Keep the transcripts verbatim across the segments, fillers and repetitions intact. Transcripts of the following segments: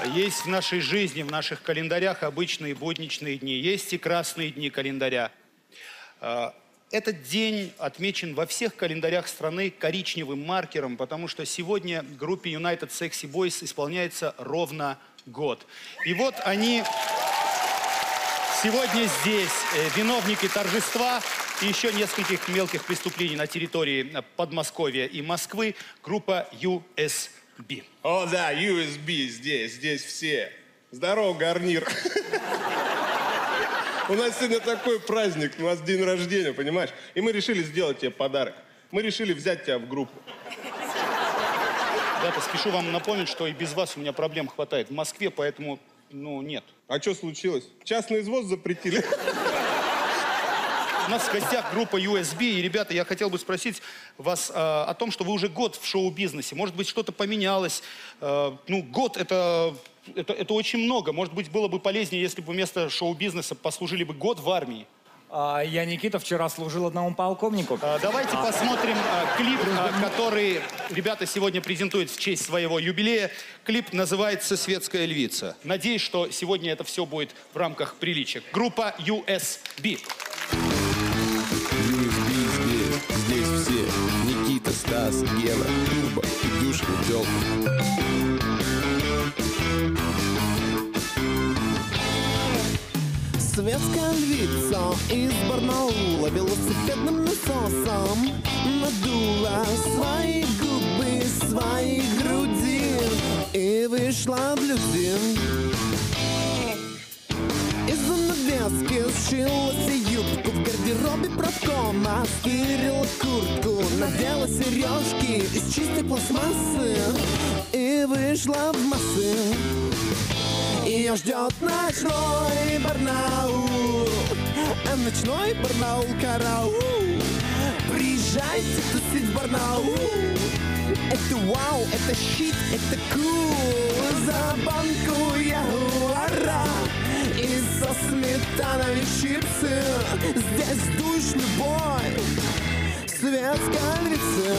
Есть в нашей жизни, в наших календарях обычные будничные дни, есть и красные дни календаря. Этот день отмечен во всех календарях страны коричневым маркером, потому что сегодня группе United Sexy Boys исполняется ровно год. И вот они сегодня здесь, виновники торжества и еще нескольких мелких преступлений на территории Подмосковья и Москвы, группа ю эс би. О да, ю эс би здесь, здесь все. Здорово, гарнир. У нас сегодня такой праздник, у нас день рождения, понимаешь? И мы решили сделать тебе подарок. Мы решили взять тебя в группу. Ребята, спешу вам напомнить, что и без вас у меня проблем хватает в Москве, поэтому, ну, нет. А что случилось? Частный извоз запретили? У нас в гостях группа ю эс би, и, ребята, я хотел бы спросить вас э, о том, что вы уже год в шоу-бизнесе. Может быть, что-то поменялось? Э, ну, год это, это, это очень много. Может быть, было бы полезнее, если бы вместо шоу-бизнеса послужили бы год в армии. А, я, Никита, вчера служил одному полковнику. А, давайте а. посмотрим а, клип, а, который ребята сегодня презентуют в честь своего юбилея. Клип называется «Светская львица». Надеюсь, что сегодня это все будет в рамках приличия. Группа ю эс би. ю эс би здесь, здесь все. Никита, Стас, Гена, Турбо, Идюша, Метелка. Светская львица из Барнаула велосипедным насосом надула свои губы, свои груди и вышла в люди. Из-за навески сшила себе юбку, в гардеробе правкома стырила куртку, надела сережки из чистой пластмассы и вышла в массы. Ее ждет ночной Барнаул, а ночной Барнаул караул. Приезжайте тусить в Барнаул. Это вау, это щит, это кул. За банку ягуара и со сметановой чипсы. Здесь душный бой, светская львица.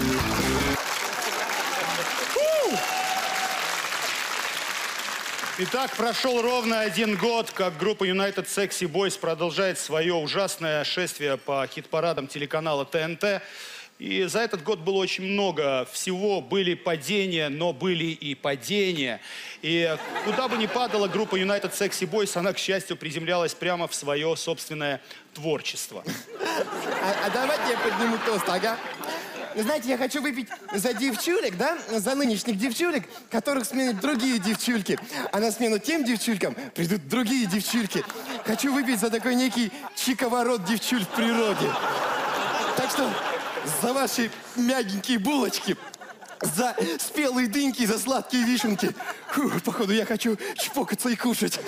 Итак, прошел ровно один год, как группа United Sexy Boys продолжает свое ужасное шествие по хит-парадам телеканала тэ эн тэ. И за этот год было очень много всего. Были падения, но были и падения. И куда бы ни падала группа United Sexy Boys, она, к счастью, приземлялась прямо в свое собственное творчество. А, а давайте я подниму тост, ага. Знаете, я хочу выпить за девчулек, да? За нынешних девчулек, которых сменят другие девчульки. А на смену тем девчулькам придут другие девчульки. Хочу выпить за такой некий чиковорот девчуль в природе. Так что за ваши мягенькие булочки, за спелые дыньки, за сладкие вишенки. Фу, походу, я хочу чпокаться и кушать.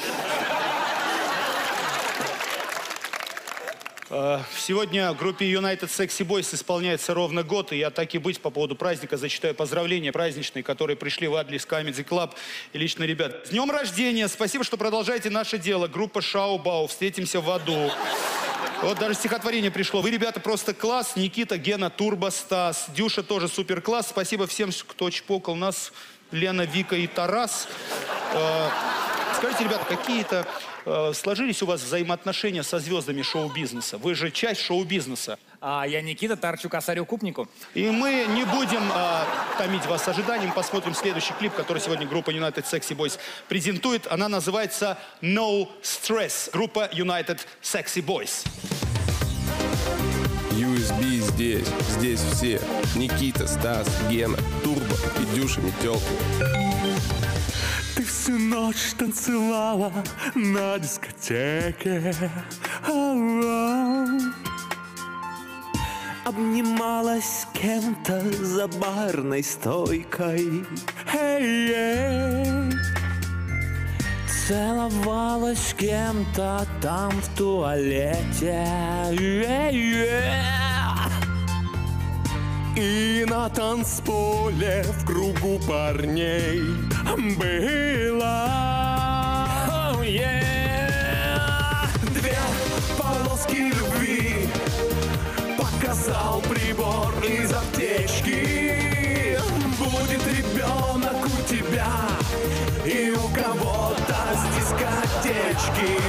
Сегодня группе United Sexy Boys исполняется ровно год, и я, так и быть, по поводу праздника зачитаю поздравления праздничные, которые пришли в адрес Comedy Club. И лично, ребят, с днем рождения! Спасибо, что продолжаете наше дело. Группа Шау-Бау. Встретимся в аду. Вот даже стихотворение пришло. Вы, ребята, просто класс. Никита, Гена, Турбо, Стас. Дюша тоже супер класс. Спасибо всем, кто чпокал нас. Лена, Вика и Тарас. Скажите, ребята, какие-то э, сложились у вас взаимоотношения со звездами шоу-бизнеса? Вы же часть шоу-бизнеса. А я, Никита, торчу косарю купнику. И мы не будем э, томить вас ожиданием. Посмотрим следующий клип, который сегодня группа United Sexy Boys презентует. Она называется No Stress. Группа United Sexy Boys. ю эс би здесь, здесь все. Никита, Стас, Гена, Турбо, Идюша, Метелка. Ты всю ночь танцевала на дискотеке, а-а-а. Обнималась с кем-то за барной стойкой, hey-yeah. Целовалась с кем-то там в туалете, yeah-yeah. И на танцполе в кругу парней была, oh, yeah. Две полоски любви показал прибор из аптечки. Будет ребенок у тебя и у кого метелки.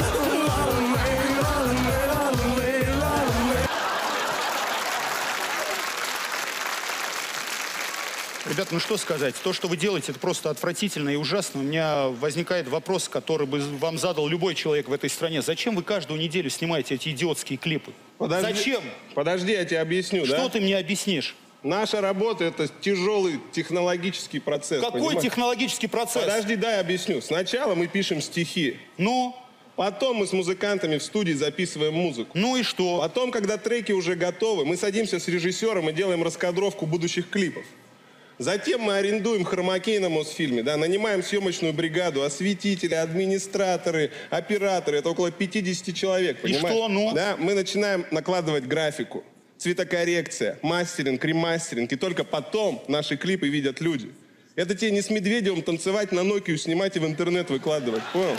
Ребят, ну что сказать, то, что вы делаете, это просто отвратительно и ужасно. У меня возникает вопрос, который бы вам задал любой человек в этой стране. Зачем вы каждую неделю снимаете эти идиотские клипы? Подожди, Зачем? Подожди, я тебе объясню, Что да? ты мне объяснишь? Наша работа — это тяжелый технологический процесс. Какой понимаешь? технологический процесс? Подожди, дай объясню. Сначала мы пишем стихи. Ну? Потом мы с музыкантами в студии записываем музыку. Ну и что? Потом, когда треки уже готовы, мы садимся с режиссером и делаем раскадровку будущих клипов. Затем мы арендуем хромакей на Мосфильме, да, нанимаем съемочную бригаду, осветители, администраторы, операторы. Это около пятидесяти человек, И понимаешь? что, ну? Да, мы начинаем накладывать графику, цветокоррекция, мастеринг, ремастеринг. И только потом наши клипы видят люди. Это тебе не с Медведевым танцевать, на Nokia снимать и в интернет выкладывать, понял?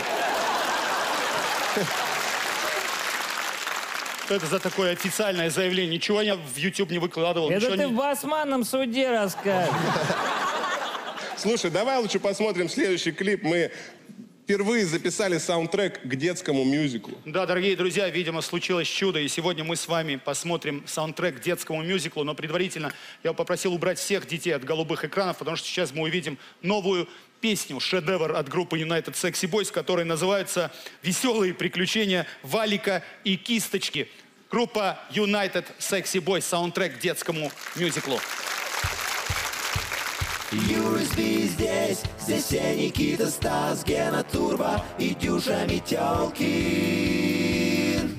Что это за такое официальное заявление? Ничего я в YouTube не выкладывал. Это ничего ты не... в басманном суде расскажешь. Слушай, давай лучше посмотрим следующий клип. Мы впервые записали саундтрек к детскому мюзиклу. Да, дорогие друзья, видимо, случилось чудо, и сегодня мы с вами посмотрим саундтрек к детскому мюзиклу, но предварительно я попросил убрать всех детей от голубых экранов, потому что сейчас мы увидим новую песню, шедевр от группы United Sexy Boys, которая называется «Веселые приключения Валика и Кисточки». Группа United Sexy Boys, саундтрек к детскому мюзиклу. ю эс би здесь, здесь я Никита, Стас, Гена, Турбо и Дюша Метелкин.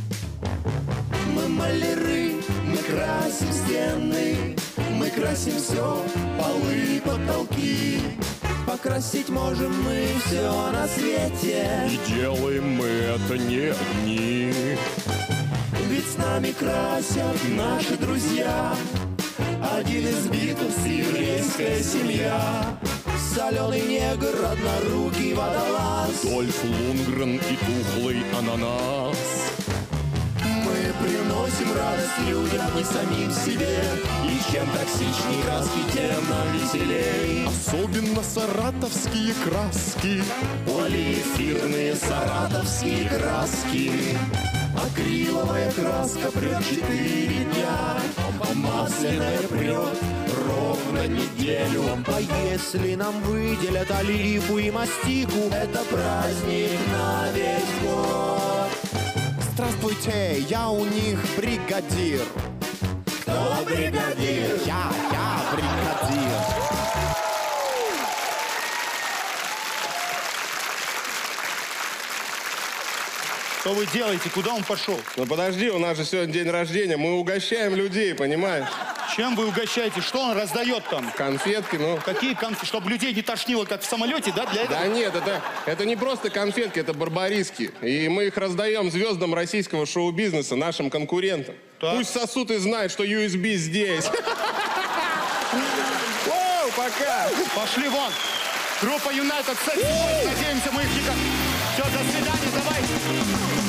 Мы маляры, мы красим стены, мы красим все, полы и потолки. Покрасить можем мы все на свете, И делаем мы это не одни. ведь с нами красят наши друзья. Один из Битлз, еврейская семья, соленый негр, однорукий водолаз. Дольф Лундгрен и тухлый ананас. Мы приносим радость людям и самим себе, и чем токсичней краски, тем нам веселей. Особенно саратовские краски. Полиэфирные саратовские краски. Акриловая краска прет четыре дня, а масляная прет ровно неделю. А если нам выделят олифу и мастику, это праздник на весь год. Здравствуйте, я у них бригадир. Кто бригадир? Я, я бригадир. Что вы делаете? Куда он пошел? Ну подожди, у нас же сегодня день рождения, мы угощаем людей, понимаешь? Чем вы угощаете? Что он раздает там? Конфетки, ну... Какие конфеты? Чтобы людей не тошнило, как в самолете, да? Для этого? Да нет, это, это не просто конфетки, это барбариски. И мы их раздаем звездам российского шоу-бизнеса, нашим конкурентам. Так. Пусть сосут и знают, что ю эс би здесь. Оу, пока! Пошли вон! Группа United Sexy Boys, надеемся, мы их не... Все, до свидания, давай!